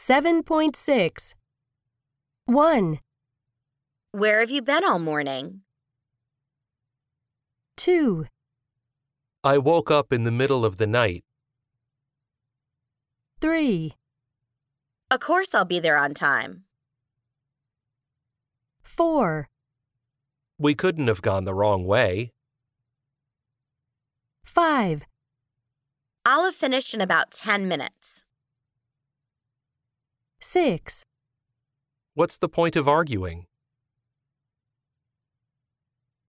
7.6. 1, Where have you been all morning? 2, I woke up in the middle of the night. 3, Of course I'll be there on time. 4, We couldn't have gone the wrong way. 5, I'll have finished in about 10 minutes. 6. What's the point of arguing?